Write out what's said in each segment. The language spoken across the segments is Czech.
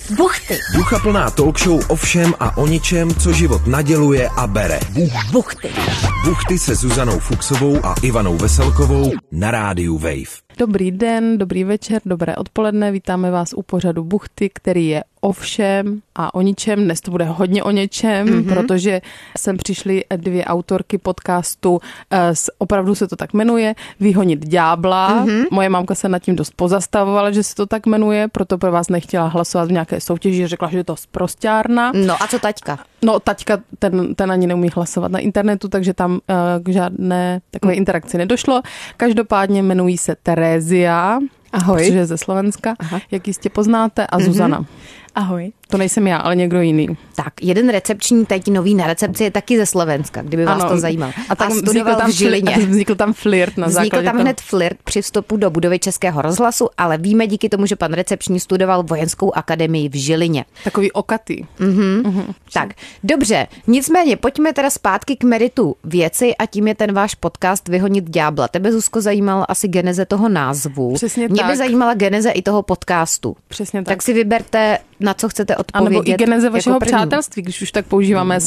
Buchty. Duchaplná talk show o všem a o ničem, co život naděluje a bere. Buchty. Buchty se Zuzanou Fuchsovou a Ivanou Veselkovou na rádiu Wave. Dobrý den, dobrý večer, dobré odpoledne. Vítáme vás u pořadu Buchty, který je o všem a o ničem. Dnes to bude hodně o něčem, protože sem přišly dvě autorky podcastu, opravdu se to tak jmenuje, Vyhonit ďábla. Moje mámka se nad tím dost pozastavovala, že se to tak jmenuje, proto pro vás nechtěla hlasovat v nějaké soutěži, řekla, že je to sprosťárna. No a co taťka? No taťka, ten ani neumí hlasovat na internetu, takže tam k žádné takové interakci nedošlo. Každopádně jmenují se Terézia, ahoj, protože je ze Slovenska, jak jistě poznáte, a Zuzana. Ahoj. To nejsem já, ale někdo jiný. Tak, jeden recepční teď nový na recepci je taky ze Slovenska, kdyby vás to zajímalo. A tak vznikl tam flirt na základě. Vznikl tam hned flirt při vstupu do budovy Českého rozhlasu, ale víme díky tomu, že pan recepční studoval Vojenskou akademii v Žilině. Takový okatý. Tak, dobře. Nicméně, pojďme teda zpátky k meritu věci a tím je ten váš podcast Vyhonit ďábla. Tebe, Zuzko, zajímala asi geneze toho názvu. Přesně Mě tak. by zajímala geneze i toho podcastu. Přesně tak. Tak si vyberte, na co chcete odpovědět. A nebo i geneze vašeho jako přátelství, když už tak používáme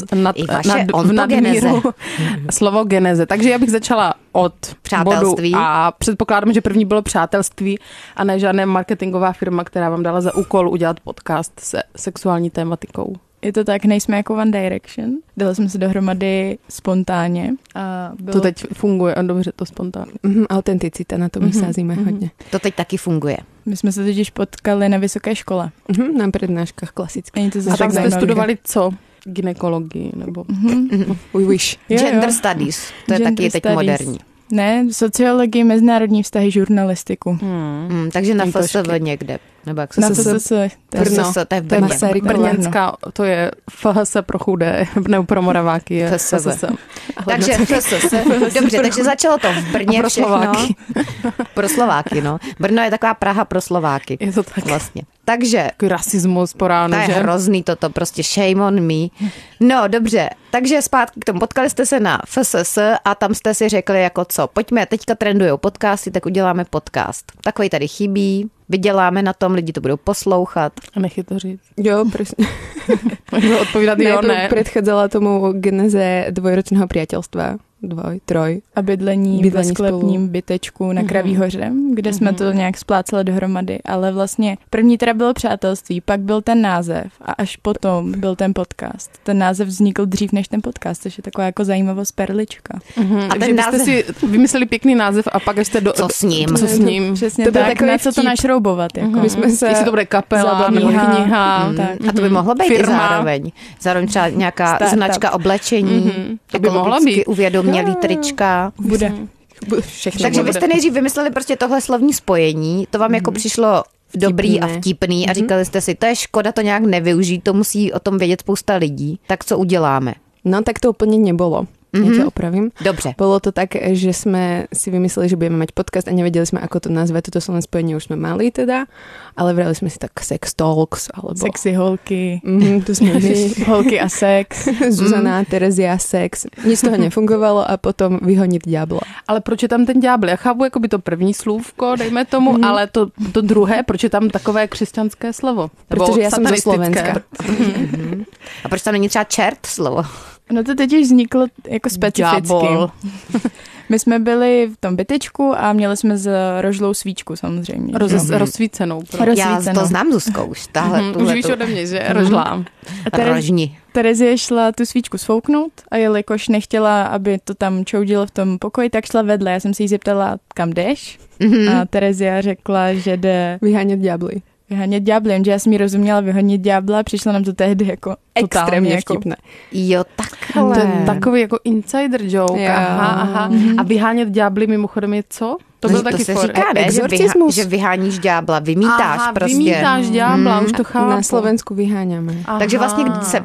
v ontogeneze. nadmíru slovo geneze. Takže já bych začala od přátelství. Bodu a předpokládám, že první bylo přátelství a ne žádná marketingová firma, která vám dala za úkol udělat podcast se sexuální tématikou. Je to tak, nejsme jako One Direction. Dali jsme se dohromady spontánně. A bylo... To teď funguje, a dobře, to spontánně. Autenticita, na to my sázíme hodně. To teď taky funguje. My jsme se totiž potkali na vysoké škole. Na přednáškách klasicky. To a tak jste studovali co? Gynekologii nebo... We wish. Gender studies, to je taky teď moderní. Ne, sociologii, mezinárodní vztahy, žurnalistiku. Takže na FSV někde. Nebo jak na FSV. To je v Brně. Brněnská, to je FHS pro chudé, nebo pro Moraváky je FSS. Takže FSS. Dobře, takže začalo to v Brně pro Slováky. Pro Slováky, no. Brno je taková Praha pro Slováky. Je to tak. Vlastně. Takže... Takový rasismus po ránu, že? To je hrozný toto, prostě shame on me. No, dobře, takže zpátky k tomu. Potkali jste se na FSS a tam jste si řekli jako co, pojďme, teďka trendujou podcasty, tak uděláme podcast. Takový tady chybí, vyděláme na tom, lidi to budou poslouchat. A nech je to říct. Jo, presne. Můžu odpovídat jo, ne. Predchádzala tomu geneze dvojročného priateľstva. 2, 3. A bydlení ve sklepním bytečku na Kraví hoře, kde jsme to nějak spláceli dohromady. Ale vlastně první teda bylo přátelství, pak byl ten název a až potom byl ten podcast. Ten název vznikl dřív než ten podcast, což je taková jako zajímavost perlička. A ten název... jste si vymysleli pěkný název a pak jste Co s ním? Co s ním? Přesně to tak, na co to našroubovat. Jako. My jsme se... Jestli to bude kapela nebo kniha. A to by mohlo být firma. I zároveň. Zároveň třeba nějaká značka oblečení. To by mohlo být. Uvědomělý trička. Bude. Takže vy jste nejdřív vymysleli prostě tohle slovní spojení, to vám jako přišlo dobrý a vtipný a říkali jste si, to je škoda to nějak nevyužít, to musí o tom vědět spousta lidí, tak co uděláme? No tak to úplně nebolo. Ja ťa opravím. Dobře. Bolo to tak, že sme si vymysleli, že budeme mať podcast a nevedeli sme, ako to nazvať. Toto slovné spojenie už sme mali teda, ale vrali sme si tak sex talks, alebo... Sexy holky. Tu sme my. Holky a sex. Zuzana, Terezia, sex. Nic z toho nefungovalo a potom Vyhonit ďábla. Ale proč je tam ten ďábel? Já chápu jako by to první slůvko, dejme tomu, ale to druhé, proč je tam takové křesťanské slovo? Protože já jsem ze Slovenska. A proč tam není třeba čert slovo? No to teď už vzniklo jako specificky. My jsme byli v tom bytečku a měli jsme z rožlou svíčku samozřejmě. Rozsvícenou. Já to znám, Zuzko, už. Už víš ode mě, že rožlá. Rožni. Terezie šla tu svíčku sfouknout a jelikož nechtěla, aby to tam čoudilo v tom pokoji, tak šla vedle. Já jsem se jí zeptala, kam jdeš? A Terezia řekla, že jde vyhánět ďábly. Vyhánět ďábly, jenže já jsem jí rozuměla vyhonit ďábla a přišlo nám to tehdy jako extrémně jako vtipné. Jo, takhle. To je takový jako insider joke. Jo. Aha. A vyhánět ďábly mimochodem je co? To byl taky se říká, ne? Že vyháníš ďábla, vymítáš prostě. Vymítáš ďábla, už to chápu. Na Slovensku vyháňame. Takže vlastně se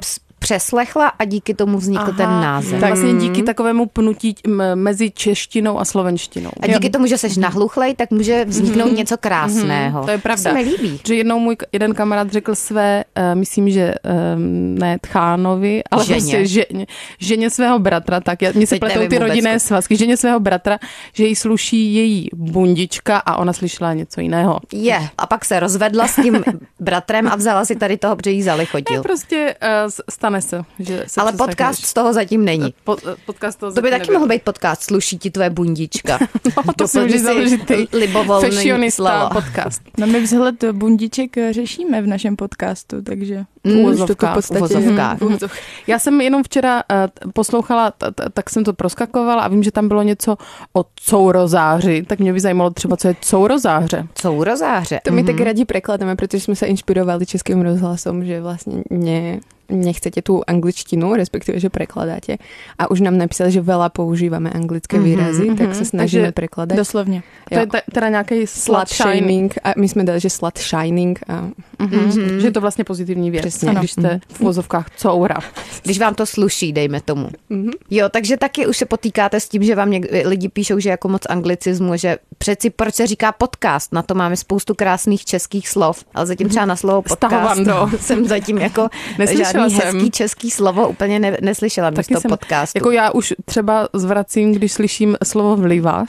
přeslechla a díky tomu vznikl ten název. Tak vlastně díky takovému pnutí mezi češtinou a slovenštinou. A díky tomu, že seš nahluchlej, tak může vzniknout něco krásného. To je pravda. To se mi líbí. Že jednou můj jeden kamarád řekl své, myslím, že ne tchánovi, ale prostě ženě svého bratra, tak mně se pletou ty rodinné svazky, ženě svého bratra, že jí sluší její bundička a ona slyšela něco jiného. A pak se rozvedla s tím bratrem a vzala si tady toho, protože jí zalichotil. Prostě stane se. Že se ale podcast z toho zatím není. Podcast toho to by taky mohl být podcast, sluší ti tvoje bundička. No, to si můžeš založit libovolný slovo. Podcast. No my vzhled bundiček řešíme v našem podcastu, takže uvozovkách. Já jsem jenom včera poslouchala, tak jsem to proskakovala a vím, že tam bylo něco o courozáři, tak mě by zajímalo třeba, co je courozáře. Courozáře. To my tak rádi prekladáme, protože jsme sa inšpirovali Českým rozhlasom, že vlastne nechcete tú angličtinu, respektíve, že prekladáte. A už nám napísali, že veľa používame anglické výrazy, tak sa snažíme prekladať. Doslovne. To je teda nějaký slut shining. A my jsme dali, že slut shining. Že je to vlastně pozitivní věc, přesně, když jste v uvozovkách coura. Když vám to sluší, dejme tomu. Jo, takže taky už se potýkáte s tím, že vám lidi píšou, že jako moc anglicismu, že přeci proč se říká podcast, na to máme spoustu krásných českých slov, ale zatím třeba na slovo podcast jsem zatím jako žádný hezký český slovo úplně neslyšela místo podcastu. Jako já už třeba zvracím, když slyším slovo vlivař.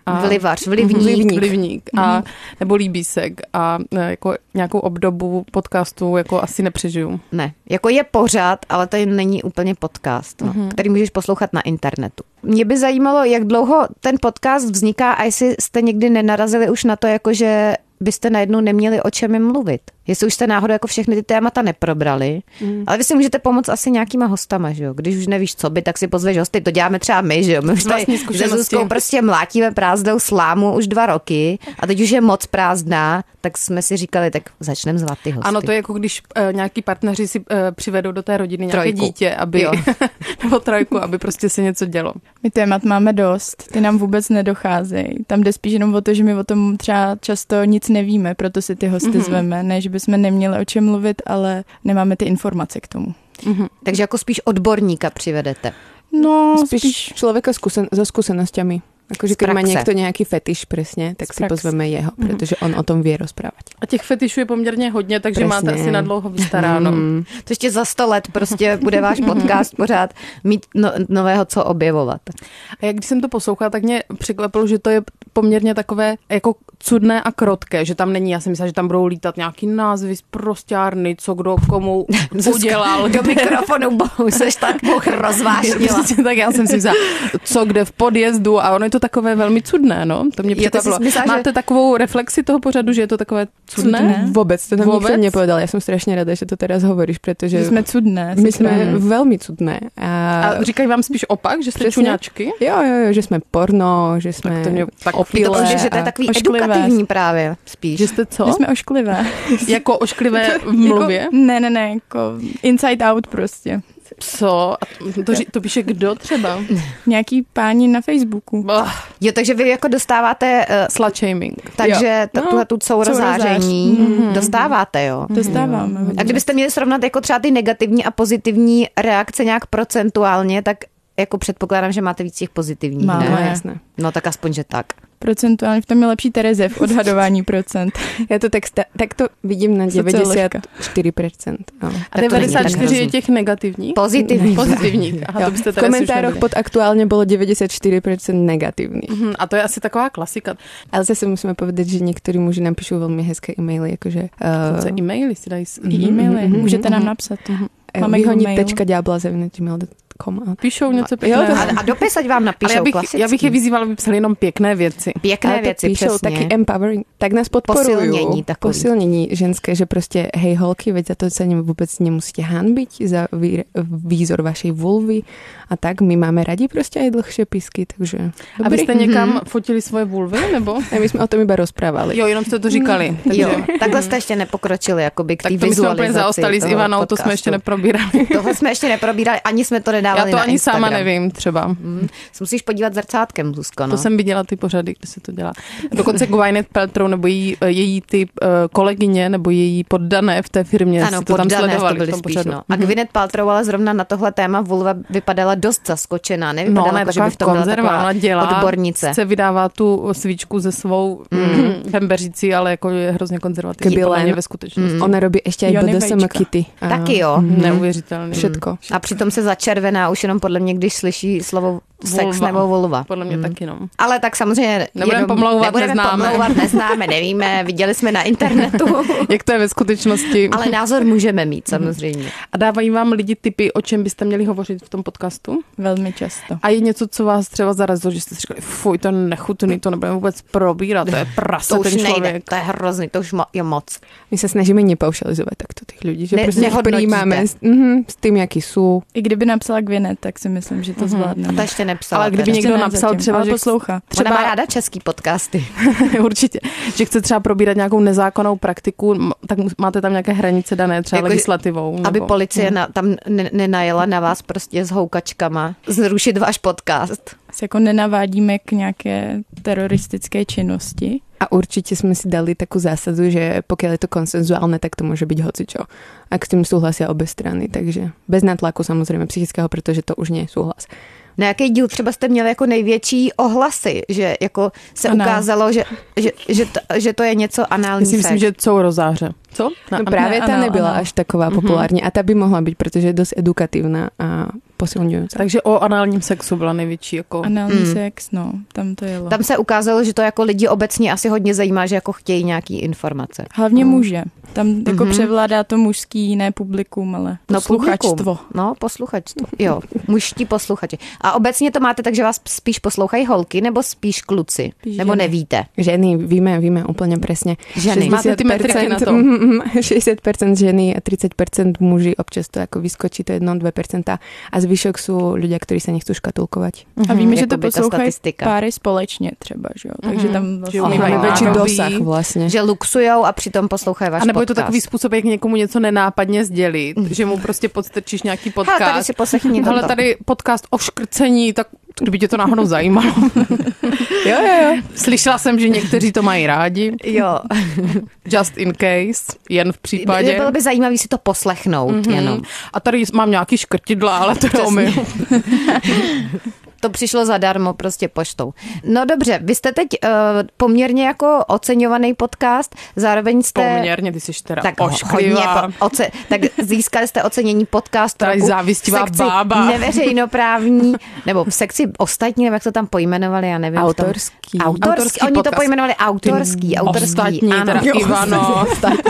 Vlivník a nebo líbísek a jako nějakou obdobu podcastu jako asi nepřežiju. Ne, jako je pořád, ale to není úplně podcast, který můžeš poslouchat na internetu. Mě by zajímalo, jak dlouho ten podcast vzniká a jestli jste někdy nenarazili už na to, jakože byste najednou neměli o čem mluvit. Jestli už jste náhodou jako všechny ty témata neprobrali, ale vy si můžete pomoct asi nějakýma hostama, že jo? Když už nevíš, co by, tak si pozveš hosty, to děláme třeba my, že jo? My už tady se Zuzkou prostě mlátíme prázdnou slámu už 2 roky a teď už je moc prázdná, tak jsme si říkali, tak začneme zvát ty hosty. Ano, to je jako když nějaký partneři si přivedou do té rodiny nějaké dítě, aby nebo 3, aby prostě se něco dělo. My témat máme dost, ty nám vůbec nedocházejí. Tam jde spíš jenom o to, že my o tom třeba často nic nevíme, proto si ty hosty zveme, než bychom neměli o čem mluvit, ale nemáme ty informace k tomu. Takže jako spíš odborníka přivedete. No, spíš člověka so skúsenosťami. Akože keď má niekto nejaký fetiš presne, tak si pozveme jeho, pretože on o tom vie rozprávať. A těch fetišů je poměrně hodně, takže máte asi na dlouho vystaráno. To ještě za 100 let prostě bude váš podcast pořád mít nového co objevovat. A jak když jsem to poslouchala, tak mě překvapilo, že to je poměrně takové jako cudné a krotké, že tam není, já si myslela, že tam budou lítat nějaký názvy z prosťárny, co kdo komu udělal. Do mikrofonu bohu, seš tak rozvášnila. Tak já jsem si vzala, co kde v podjezdu a ono je to takové velmi cudné, no. To mě překvapilo. Máte takovou reflexi toho pořadu, že je to takové cudné? Vůbec, to nám nikto nepovedal. Já jsem strašně ráda, že to teraz hovoríš, protože jsme cudné. My jsme velmi cudné. A říkají vám spíš opak, že jste čuňačky? Jo, že jsme porno, že jsme opilé. Že to je takový edukativní právě spíš. Že jste co? Že jsme ošklivé. Jako ošklivé v mluvě? Ne, jako inside out prostě. Co? To píše kdo třeba? Nějaký páni na Facebooku. Jo, takže vy jako dostáváte slut shaming. Takže tu sourozáření dostáváte, jo? Dostáváme. A kdybyste měli srovnat jako třeba ty negativní a pozitivní reakce nějak procentuálně, tak jako předpokládám, že máte víc těch pozitivních. Máme, ne? jasné. No tak aspoň, že tak. Procentuálně v tom je lepší Tereze v odhadování procent. Já to tak to vidím na 94%. A 94 je těch negativních? Pozitivních. Aha, to v komentároch pod aktuálně bylo 94% negatívnych. A to je asi taková klasika. Ale zase musíme povedať, že niektorí muži nám píšou veľmi hezké e-maily, jakože... e-maily si dají? E-maily, můžete nám napsat. Máme vyhonit.diabla@gmail.com. Píšou něco pěkného. A dopis, ať vám napíšou klasicky. Já bych je vyzývala, aby psali jenom pěkné věci. Pěkné věci, píšou přesně. Taky empowering. Tak nás podporujú. Posilnení ženské, že prostě hej holky, veď za to sa vůbec nemusíte hanbiť za výzor vašej vulvy a tak. My máme radi prostě aj dlhšie písky, takže... A vy jste někam fotili svoje vulvy, nebo? Ne, my jsme o tom iba rozprávali. Jo, jenom jste to říkali. Jo, takhle jste ještě nepokročili jakoby k té vizualizaci. Tak to my jsme úplně zaostali s Ivanou, to jsme ještě neprobírali. Tohle jsme ještě neprobírali, ani jsme to nedávali dávali Já to na ani Instagram. sama nevím třeba. Musíš podívat zrcátka, Zuzko, no. To jsem viděla ty pořady, kde se to dělá. Dokonce Gwyneth Paltrow nebo její ty kolegyně nebo její poddané v té firmě ano, si to tam sledovali to v tom spíš, pořadu. no. A Gwyneth Paltrow ale zrovna na tohle téma vulva vypadala dost zaskočená. Nevypadala jako, že by v tom byla taková odbornice. Chce vydává tu svíčku ze svou pembeřící, ale jako je hrozně konzervativní podle mě ve skutečnosti. Ona robí ještě i BDSM kity. Taky jo. Neuvěřitelný. Všetko. A přitom se začervená už jenom podle mě, když slyší slovo sex nebo vulva. Podle mě taky, no. Ale tak samozřejmě nebudeme pomlouvat, neznáme, nevíme, viděli jsme na internetu. Jak to je ve skutečnosti. Ale názor můžeme mít, samozřejmě. A dávají vám lidi tipy, o čem byste měli hovořit v tom podcastu? Velmi často. A je něco, co vás třeba zarazilo, že jste si říkali, fuj, to je nechutný, to nebudeme vůbec probírat, to je prase, to ten už člověk. Nejde, to je hrozný, to už je moc. My se snažíme nepaušalizovat takto těch lidí, že prostě nehodnotíte s tím, jaký jsou. I kdyby napsala Gwyneth, tak si myslím, že to zvládne. A to ještě nepsala. Ale kdyby někdo napsal třeba, že poslouchá. Třeba má ráda český podcasty. Určitě. Že chce třeba probírat nějakou nezákonnou praktiku, tak máte tam nějaké hranice dané třeba jako legislativou. Aby policie tam nenajela na vás prostě s houkačkama zrušit váš podcast. Jako nenavádíme k nějaké teroristické činnosti. A určite sme si dali takú zásadu, že pokiaľ je to konsenzuálne, tak to môže byť hocičo. Ak s tým súhlasia obe strany. Takže bez nátlaku samozrejme psychického, pretože to už nie je súhlas. Na jaký díl třeba jste měli jako největší ohlasy, že jako se ukázalo, že to je něco anální sex? Myslím, že jsou rozáře. Co? No právě ta nebyla až taková populární a ta by mohla být, protože je dost edukativná a posilňující. Takže o análním sexu byla největší jako... Anální sex, no, tam to jelo. Tam se ukázalo, že to jako lidi obecně asi hodně zajímá, že jako chtějí nějaký informace. Hlavně muže. Tam jako převládá to mužský, ne publikum, ale posluchačstvo. No, posluchačstvo. Jo, mužští posluchači. A obecně to máte tak, že vás spíš poslouchají holky, nebo spíš kluci? Spíš nebo ženy. Nevíte? Ženy, víme úplně přesně. Ženy. Máte ty metriky na to? 60% ženy a 30% muži, občas to jako vyskočí, to 1-2%. A zvyšok jsou ľudia, kteří se nechcú škatulkovať. A víme, že to poslouchají páry společně třeba, že jo? Takže tam vlastně mají větší dosah vlastně. Že luxujou a přitom poslouchají váš podcast. A nebo je to takový způsob, jak někomu něco nenápadně sdělit, že mu prostě podstrčíš nějaký podcast. Hele, tady si poslechni toto. Hele, tady podcast o škrcení, tak kdyby tě to náhodou zajímalo. Jo. Slyšela jsem, že někteří to mají rádi. Jo. Just in case, jen v případě. Bylo by zajímavé si to poslechnout jenom. A tady mám nějaký škrtidla, ale to je omyl. To přišlo zadarmo prostě poštou. No dobře, vy jste teď poměrně jako oceňovaný podcast, zároveň jste... Poměrně, ty jsi teda tak ošklivá. Tak získali jste ocenění podcast tady roku závistivá v sekci bába. Neveřejnoprávní, nebo v sekci ostatní, nebo jak to tam pojmenovali, já nevím. Autorský. Oni podcast. To pojmenovali autorský. Ostatní, ano. teda Ivano.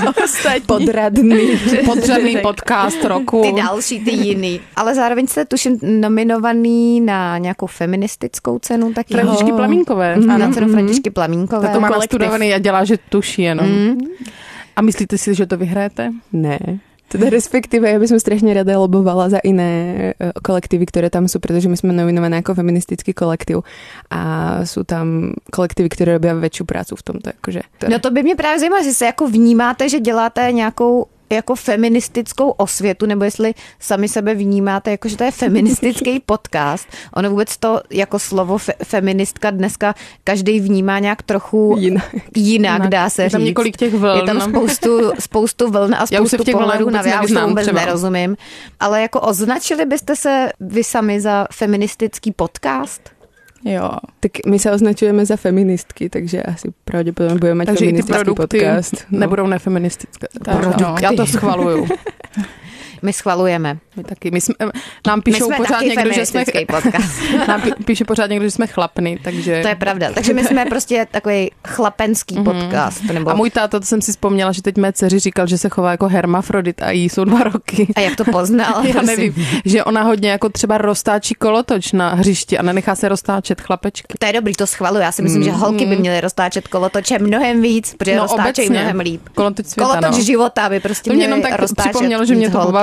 Podřadný podcast roku. Ty další, ty jiný. Ale zároveň jste tuším nominovaný na nějakou feministickou cenu. Taky. Františky Plamínkové. Na cenu Františky Plamínkové. To má nastudovaný a dělá, že tuší jenom. A myslíte si, že to vyhrajete? Ne. Teda respektíve, ja by som strašne rada lobovala za iné kolektívy, ktoré tam sú, pretože my sme nominované ako feministický kolektív a sú tam kolektívy, ktoré robia väčšiu prácu v tomto. Akože, no to by mě právě zajímalo, jestli se jako vnímáte, že děláte nějakou jako feministickou osvětu, nebo jestli sami sebe vnímáte, jako že to je feministický podcast. Ono vůbec to jako slovo feministka dneska každý vnímá nějak trochu jinak dá se říct. Je tam několik těch vln. Je tam spoustu vln a spoustu pohledů na já už to vůbec nerozumím. Ale jako označili byste se vy sami za feministický podcast? Jo. Tak my sa označujeme za feministky, takže asi pravděpodobně budeme mať feministický podcast. Nebudou nefeministické. Já to schvaluju. My schvalujeme. My taky. Nám píšou pořád někdo, že jsme nám píše pořád někdo, že jsme chlapny, takže... To je pravda. Takže my jsme prostě takový chlapenský podcast. Nebo... A můj táta, to jsem si vzpomněla, že teď mé dceři říkal, že se chová jako hermafrodit a jí jsou 2 roky. A jak to poznal? Já nevím. Že ona hodně jako třeba roztáčí kolotoč na hřišti a nenechá se roztáčet chlapečky. To je dobrý, to schvaluju. Já si myslím, že holky by měly roztáčet kolotoče mnohem víc, protože roztáčejí mnohem líp. Kolotoč světa, života by prostě to mě jenom tak roztáčet připomnělo, že mě to pobavilo.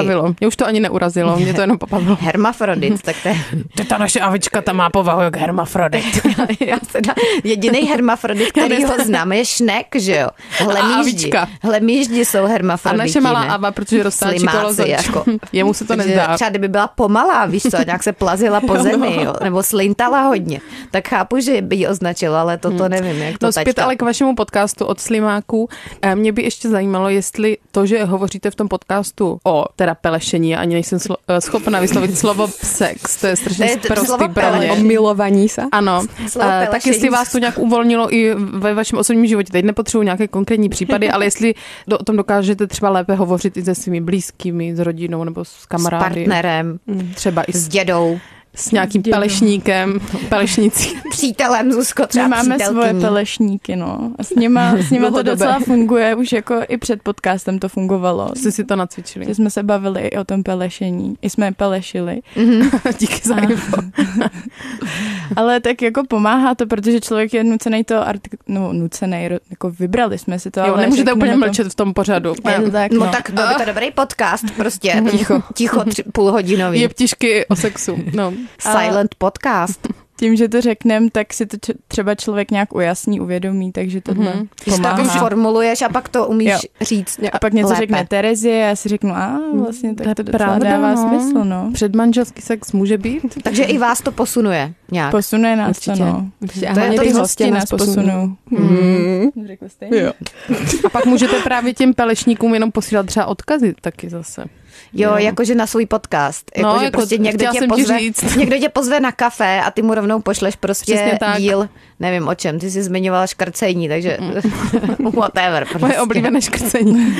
pobavilo. Mě už to ani neurazilo, mě to jenom pobavilo. Hermafrodit, tak to je... Ta naše Avička, ta má povahu jak hermafrodit. Jediný hermafrodit, který ho znám, je Šnek, že jo? Hlemíždi jsou hermafroditi. A naše malá Ava, protože roztáčí kolozoč. Jako. Jemu se to nezdá. Třeba kdyby byla pomalá, víš co, nějak se plazila po zemi, jo? Nebo slintala hodně, tak chápu, že by ji označilo, ale toto nevím, jak to No zpět ale k vašemu podcastu od Slimáků. Mě by ještě zajímalo, jestli to, že hovoříte v tom podcastu o teda pelešení, ani nejsem schopna vyslovit slovo sex, to je strašně prostý pro mě. O milovaní se. Ano, tak jestli vás to nějak uvolnilo i ve vašem osobním životě. Teď nepotřebuji nějaké konkrétní případy, ale jestli o tom dokážete třeba lépe hovořit i se svými blízkými, s rodinou nebo s kamarády. S partnerem. Třeba i s dědou. S nějakým pelešníkem, pelešnicí. Přítelem, Zuzko, třeba my máme svoje pelešníky, no. A s nima to docela funguje, už jako i před podcastem to fungovalo. Jste si to nacvičili. Že jsme se bavili i o tom pelešení. I jsme je pelešili. Díky za info. Ale tak jako pomáhá to, protože člověk je nucený to nucený, jako vybrali jsme si to. Jo, nemůžete úplně mlčet v tom pořadu. Tak byl by to dobrý podcast, prostě. Ticho půlhodinový. Jeptišky o sexu, no. Silent podcast. Tím, že to řeknem, tak si to třeba člověk nějak ujasní, uvědomí, takže tohle pomáhá. Tak už formuluješ a pak to umíš říct a pak něco lépe. Řekne Terezie a já si řeknu, vlastně tak to docela dává smysl, no. Předmanželský sex může být. Takže i vás to posunuje nějak. Posunuje nás určitě. To, no. Určitě. To je to, ty hosti nás posunou. Řekl jste? Jo. A pak můžete právě těm pelešníkům jenom posílat třeba odkazy taky zase. Jo, jakože na svůj podcast. Jako, že prostě někdo tě pozve na kafe a ty mu rovnou pošleš prostě díl, nevím o čem, ty jsi zmiňovala škrcení, takže whatever. Prostě. Moje oblíbené škrcení.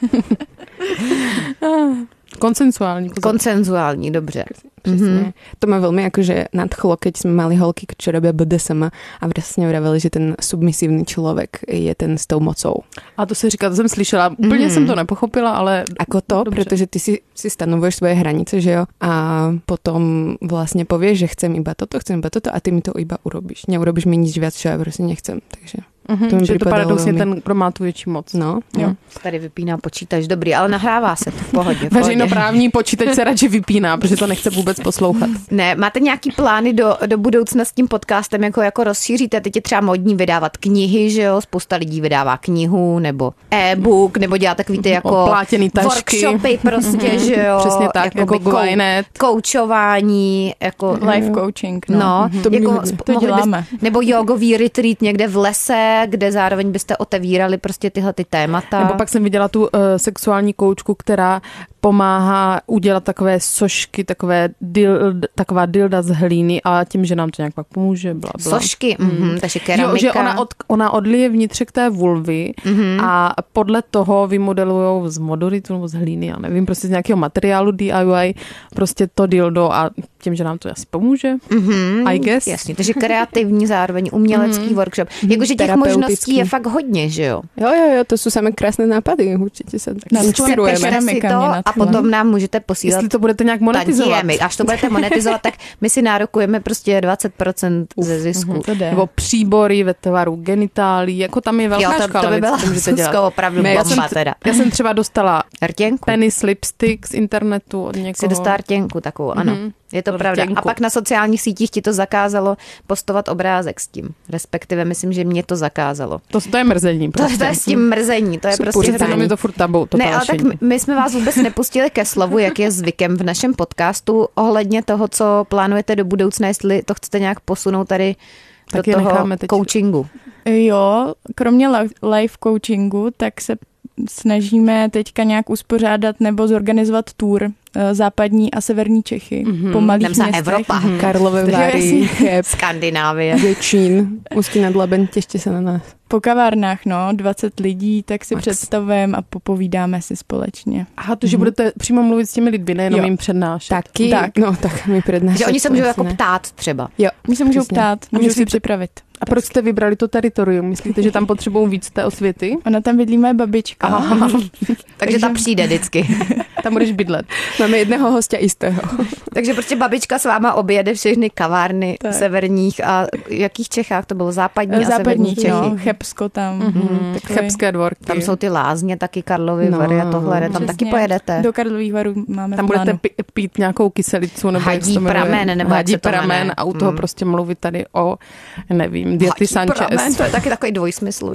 Konsenzuální, dobře. Presne. To ma veľmi akože nadchlo, keď sme mali holky, čo robia BDSM a vlastne vraveli, že ten submisívny človek je ten s tou mocou. A to se říká, to jsem slyšela. Úplně jsem to nepochopila, ale... Ako to, dobře. Pretože ty si stanovuješ svoje hranice, že jo? A potom vlastne povieš, že chcem iba toto a ty mi to iba urobíš. Neurobíš mi nič viac, čo ja prostě nechcem, takže... Že to paradoxně ten, kdo má tu větší moc. No. Jo. Tady vypíná počítač, dobrý, ale nahrává se to v pohodě. Veřejnoprávní počítač se radši vypíná, protože to nechce vůbec poslouchat. Ne, máte nějaký plány do budoucna s tím podcastem, jako rozšíříte? Teď je třeba modní vydávat knihy, že jo? Spousta lidí vydává knihu, nebo e-book, nebo dělá takový ty jako oplátěný tašky. Workshopy prostě, že jo? Přesně tak, jako Gwynet. Koučování, jako... Life coaching, no. Jako, to děláme. Nebo jogový retreat někde v lese, kde zároveň byste otevírali prostě tyhle ty témata. Nebo pak jsem viděla tu sexuální koučku, která pomáhá udělat takové sošky, taková dilda z hlíny a tím, že nám to nějak pak pomůže. Bla, bla. Sošky, takže keramika. Jo, že ona odlije vnitřek té vulvy a podle toho vymodelujou z modoritu nebo z hlíny, já nevím, prostě z nějakého materiálu DIY, prostě to dildo a tím, že nám to asi pomůže. I guess. Jasně, takže kreativní zároveň umělecký workshop. Jakože těch možností je fakt hodně, že jo? Jo, to jsou samé krásné nápady, určitě se inspirujeme. A potom nám můžete posílat. Jestli to budete nějak monetizovat. Až to budete monetizovat, tak my si nárokujeme prostě 20% ze zisku. Nebo příbory ve tvaru genitálí, jako tam je velká škála. To by byla opravdu bomba teda. Já jsem třeba dostala rtěnku. Penis lipstick z internetu od někoho. Si dostala rtěnku takovou, ano. Je to pravda. A pak na sociálních sítích ti to zakázalo postovat obrázek s tím. Respektive myslím, že mě to zakázalo. To je mrzení. Prostě. To je s tím mrzení. To je prostě hraní. To furt tabu. Ne, ale tak my jsme vás vůbec nepustili ke slovu, jak je zvykem v našem podcastu ohledně toho, co plánujete do budoucna, jestli to chcete nějak posunout tady do toho coachingu. Jo, kromě live coachingu, tak se snažíme teďka nějak uspořádat nebo zorganizovat tour západní a severní Čechy. Po malých městech. Evropa. Karlovy Vary, Cheb, Skandinávie. Děčín, Ústí nad Labem, těšte se na nás. Po kavárnách, 20 lidí, tak si představujeme a popovídáme si společně. Aha, to, že budete přímo mluvit s těmi lidmi, nejenom jim přednášet. Taky, tak mi přednášet. Že oni se můžou jako ptát třeba. Jo, oni se můžou ptát, můžou si připravit. A proč jste vybrali to teritorium? Myslíte, že tam potřebují víc té osvěty? Ona tam bydlí moje babička. Takže ta přijde vždycky. Tam budeš bydlet. Máme jednoho hostia istého. Takže prostě babička s váma objede všechny kavárny severních a jakých Čechách to bylo? Západní a severní Čechy. No, Chebsko tam. Chebské dvorky. Tam jsou ty lázně, taky Karlovy Vary a tohle. Tam taky pojedete. Do Karlových Varů máme tam budete pít nějakou kyselicu nebo Hadí pramen, nebo Hadí pramen a u toho prostě mluvit tady o, nevím, Dirty Sanchez. To je taky takový dvojsmysl.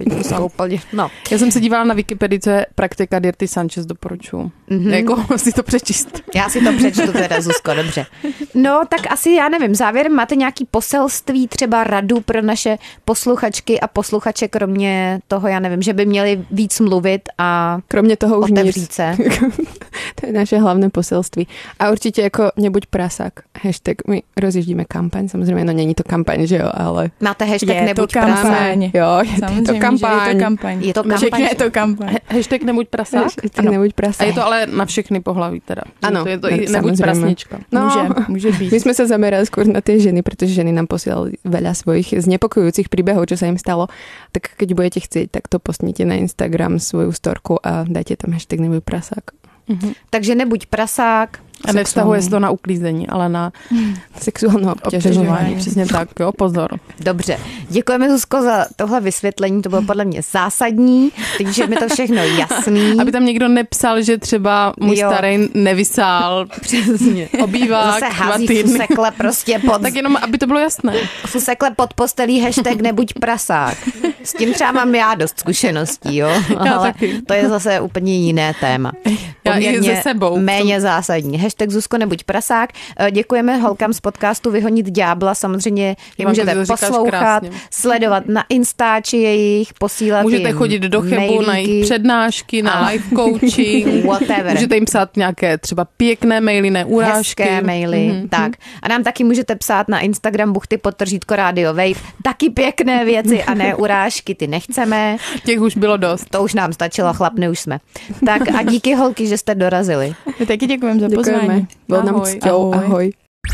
No. Já jsem se dívala na Wikipedii, co je praktika Dirty Sanchez, doporučuji. Jako si to přečíst. Já si to přečtu teda, Zuzko, dobře. No, tak asi já nevím, závěrem máte nějaký poselství, třeba radu pro naše posluchačky a posluchače, kromě toho, já nevím, že by měli víc mluvit a kromě toho už otevřít se. To je naše hlavné poselství. A určitě jako nebuď prasák. Hashtag, my rozjíždíme kampaň, samozřejmě, no není to kampaň, že jo, ale... Máte hashtag nebuď prasák. Jo, je to kampaň. Je to kampaň. Je to kampaň. Hashtag nebuď prasák? Hashtag nebuď prasák. A je to ale na všechny pohlaví teda. Ano. To je to i nebuď prasnička. No, může být. My sme sa zamerali skôr na tie ženy, pretože ženy nám posielali veľa svojich znepokojujúcich príbehov, čo sa im stalo. Tak keď budete chcieť, tak to postnite na Instagram svoju storku a dajte tam hashtag nebuď prasák. Takže nebuď prasák. A nevztahuje se to na uklízení, ale na sexuální obtěžování. Přesně tak, jo, pozor. Dobře. Děkujeme, Zuzko, za tohle vysvětlení, to bylo podle mě zásadní, takže mi to všechno jasný. Aby tam někdo nepsal, že třeba můj starý nevysál. Přesně. Obývák, zase hází fusekle prostě pod... Tak jenom, aby to bylo jasné. Fusekle pod postelí hashtag nebuď prasák. S tím třeba mám já dost zkušeností, jo. Ale to je zase úplně jiné téma. Poměrně ze sebou. Méně zásadní. Hashtag Zuzko nebuď prasák. Děkujeme holkám z podcastu Vyhonit ďábla. Samozřejmě je můžete poslouchat, sledovat na Instači jejich, posílat můžete chodit do Chebu na jejich přednášky, na live coaching. Whatever. Můžete jim psát nějaké třeba pěkné maily, ne urážky. Hezké maily, tak. A nám taky můžete psát na Instagram _Radio Wave. Taky pěkné věci a ne urážky, ty nechceme. Těch už bylo dost. To už nám stačilo, chlapny už jsme. Tak a díky holky, že jste dorazili. My taky děkujeme za pozvání. Byl nám cťou, ahoj.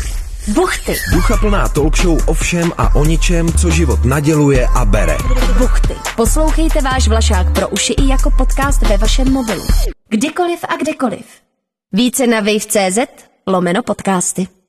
Buchty. Ducha plná talk show o všem a o ničem, co život naděluje a bere. Buchty. Poslouchejte váš Vlašák pro uši i jako podcast ve vašem mobilu. Kdykoliv a kdekoliv. Více na wave.cz/podcasty.